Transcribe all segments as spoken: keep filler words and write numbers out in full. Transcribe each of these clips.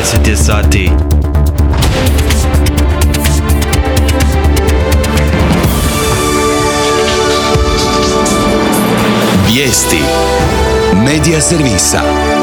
deset je sati. Vijesti Medija servisa.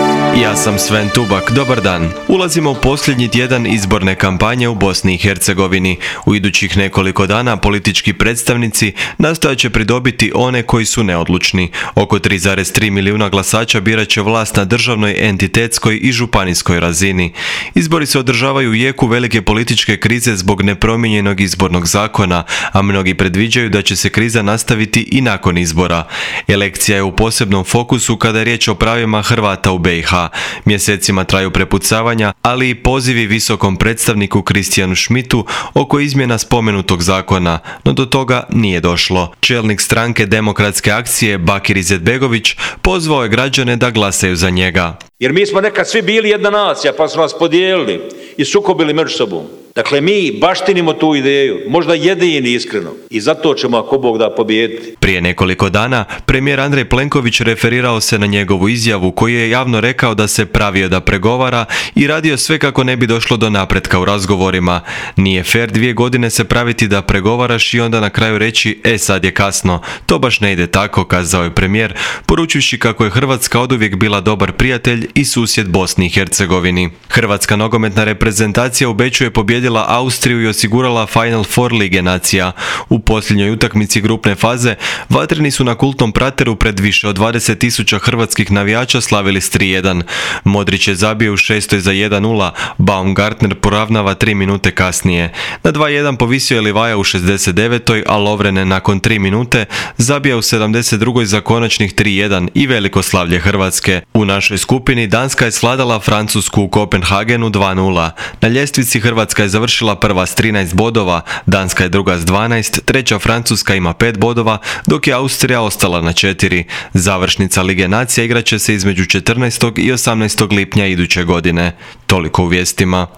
Ja sam Sven Tubak, dobar dan. Ulazimo u posljednji tjedan izborne kampanje u Bosni i Hercegovini. U idućih nekoliko dana politički predstavnici nastojat će pridobiti one koji su neodlučni. Oko tri zarez tri milijuna glasača birat će vlast na državnoj, entitetskoj i županijskoj razini. Izbori se održavaju u jeku velike političke krize zbog nepromijenjenog izbornog zakona, a mnogi predviđaju da će se kriza nastaviti i nakon izbora. Elekcija je u posebnom fokusu kada je riječ o pravima Hrvata u B i H. Mjesecima traju prepucavanja, ali i pozivi visokom predstavniku Kristijanu Schmidtu oko izmjena spomenutog zakona, no do toga nije došlo. Čelnik stranke Demokratske akcije Bakir Izetbegović pozvao je građane da glasaju za njega. Jer mi smo nekad svi bili jedna nacija, pa smo nas podijelili i sukobili među sobom. Dakle, mi baštinimo tu ideju, možda jedini iskreno, i zato ćemo, ako Bog da, pobijediti. Prije nekoliko dana premijer Andrej Plenković referirao se na njegovu izjavu koju je javno rekao da se pravio da pregovara i radio sve kako ne bi došlo do napretka u razgovorima. Nije fer dvije godine se praviti da pregovaraš i onda na kraju reći e sad je kasno. To baš ne ide tako, kazao je premijer, poručivši kako je Hrvatska oduvijek bila dobar prijatelj i susjed Bosni i Hercegovini. Hrvatska nogometna reprezentacija u Beču je pobjedila Austriju i osigurala Final Four Lige nacija. U posljednjoj utakmici grupne faze vatreni su na kultnom Prateru pred više od dvadeset tisuća hrvatskih navijača slavili s tri jedan. Modrić je zabio u šestoj za jedan nula, Baumgartner poravnava tri minute kasnije. Na dva jedan povisio je Livaja u šezdeset devetoj, a Lovren je nakon tri minute zabija u sedamdeset drugoj za konačnih tri jedan i veliko slavlje Hrvatske. U našoj skupini Danska je svladala Francusku u Kopenhagenu dva nula. Na ljestvici Hrvatska je završila prva s trinaest bodova, Danska je druga s dvanaest, treća Francuska ima pet bodova, dok je Austrija ostala na četiri. Završnica Lige nacija igraće se između četrnaestog i osamnaestog lipnja iduće godine. Toliko u vijestima.